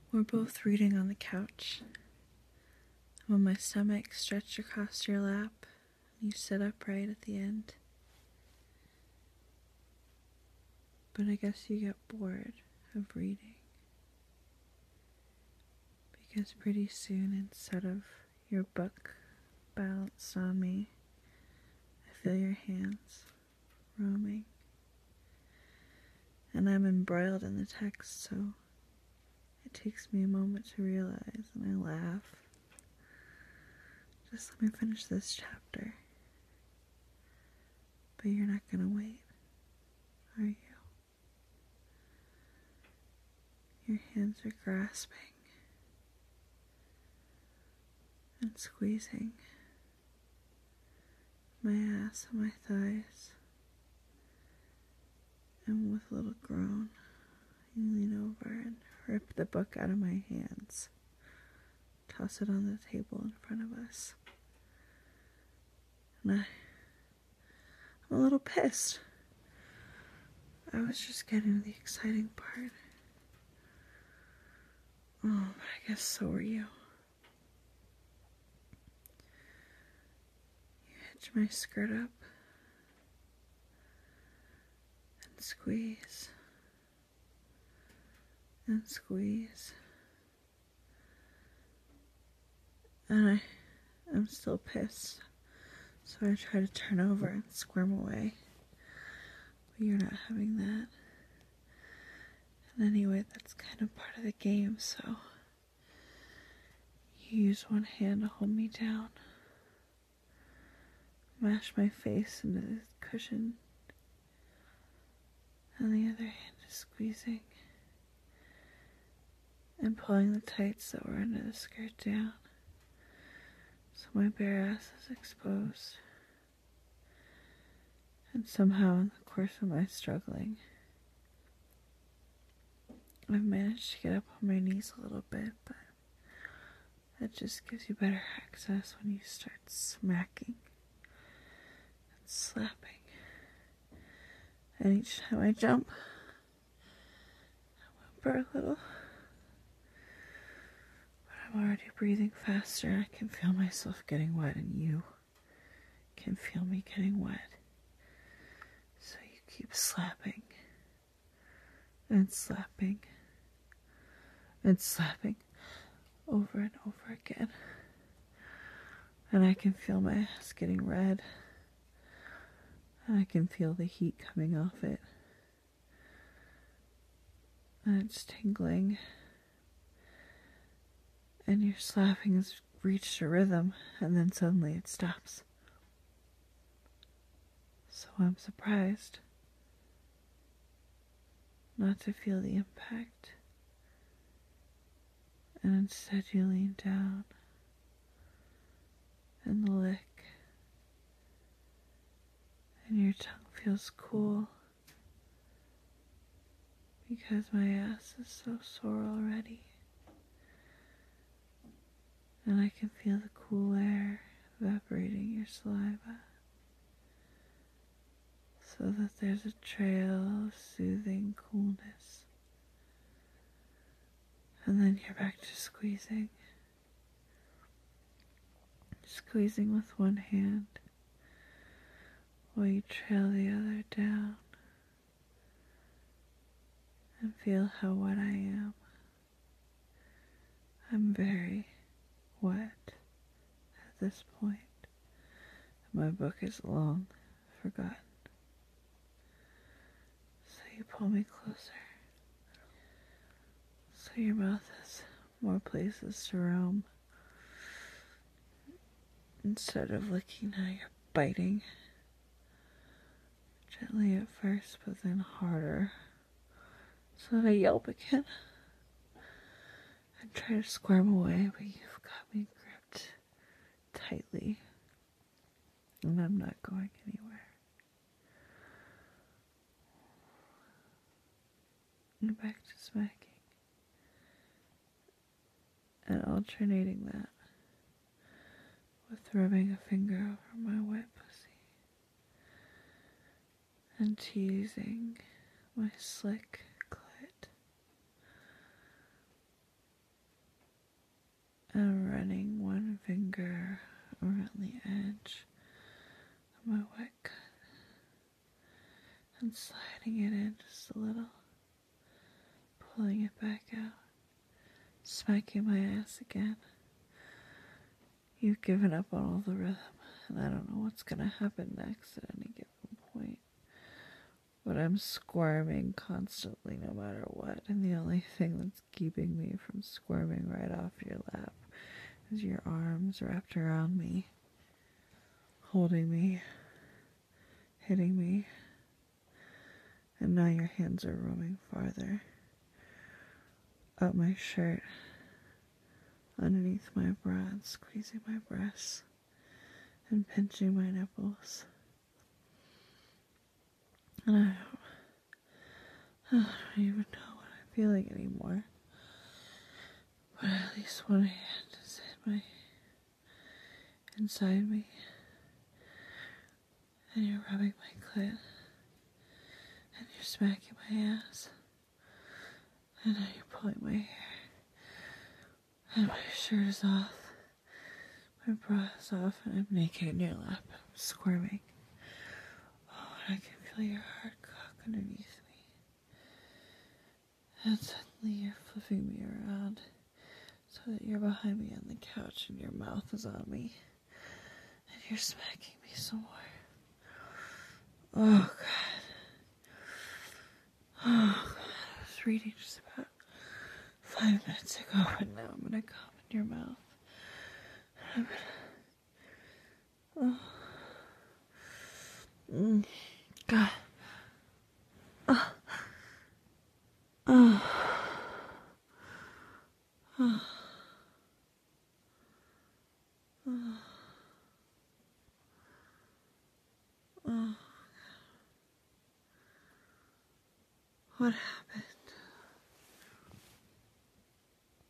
We're both reading on the couch. I'm on my stomach stretched across your lap, and you sit upright at the end. But I guess you get bored of reading. Because pretty soon, instead of your book balanced on me, I feel your hands roaming. And I'm embroiled in the text, so it takes me a moment to realize, and I laugh. Just let me finish this chapter. But you're not gonna wait, are you? Your hands are grasping and squeezing my ass and my thighs. And with a little groan, you lean over and rip the book out of my hands. Toss it on the table in front of us. And I'm a little pissed. I was just getting to the exciting part. Oh, but I guess so were you. You hitch my skirt up and squeeze and squeeze. And I'm still pissed. So I try to turn over and squirm away. But you're not having that. And anyway, that's kind of part of the game, so you use one hand to hold me down. Mash my face into the cushion. And the other hand is squeezing and pulling the tights that were under the skirt down. So my bare ass is exposed. And somehow in the course of my struggling, I've managed to get up on my knees a little bit, but that just gives you better access when you start smacking and slapping. And each time I jump, I whimper a little. But I'm already breathing faster. I can feel myself getting wet, and you can feel me getting wet. So you keep slapping and slapping and slapping over and over again. And I can feel my ass getting red. And I can feel the heat coming off it. And it's tingling. And your slapping has reached a rhythm, and then suddenly it stops. So I'm surprised not to feel the impact. And instead you lean down and lick. And your tongue feels cool because my ass is so sore already. And I can feel the cool air evaporating your saliva, so that there's a trail of soothing coolness. And then you're back to squeezing. Squeezing with one hand while you trail the other down and feel how wet I am. I'm very wet at this point. My book is long forgotten. So you pull me closer. So your mouth has more places to roam. Instead of licking, now you're biting. Gently at first, but then harder. So that I yelp again. And try to squirm away, but you've got me gripped tightly. And I'm not going anywhere. And back to smacking. And alternating that with rubbing a finger over my wet pussy. And teasing my slick clit. finger around the edge of my wet cut and sliding it in just a little, pulling it back out, smacking my ass again. You've given up on all the rhythm, and I don't know what's gonna happen next at any given point. But I'm squirming constantly no matter what, and the only thing that's keeping me from squirming right off your lap is your arms wrapped around me, holding me, hitting me, and now your hands are roaming farther up my shirt, underneath my bra, and squeezing my breasts and pinching my nipples. And I don't even know what I'm feeling anymore. But at least one hand is inside me. And you're rubbing my clit. And you're smacking my ass. And now you're pulling my hair. And my shirt is off. My bra is off, and I'm naked in your lap. I'm squirming. Oh, and I can feel your hard cock underneath me. And suddenly you're flipping me around so that you're behind me on the couch and your mouth is on me. And you're smacking me some more. Oh, God. Oh, God. I was reading just about 5 minutes ago, but now I'm gonna come in your mouth. And I'm gonna... God. What happened?